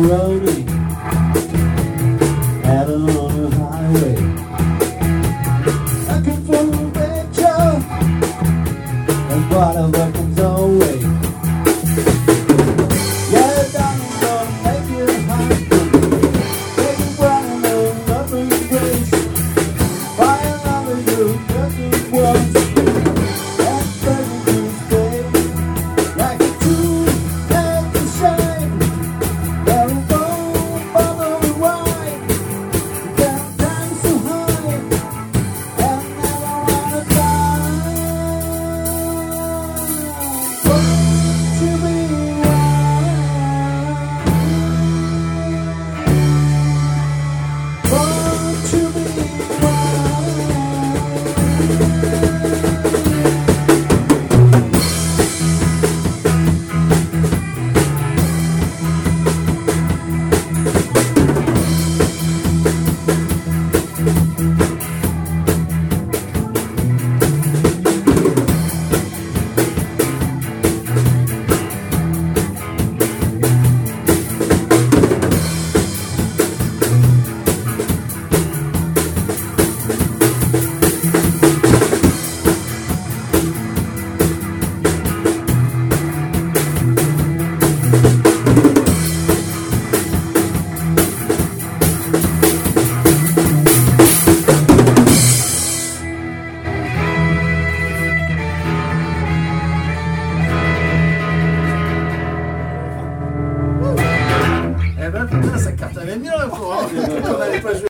roadie out on the highway, looking for a picture and whatever comes our way. Yeah, darling, gonna make it happen. Take it running on nothing place. Fire loving you just once. That's better to stay like a true and to shine. There will go bother the wine. That time so high and never wanna die. Won't you be mine? Won't you be Eh ben putain, ça cartonnait bien là, quoi. On allait pas jouer.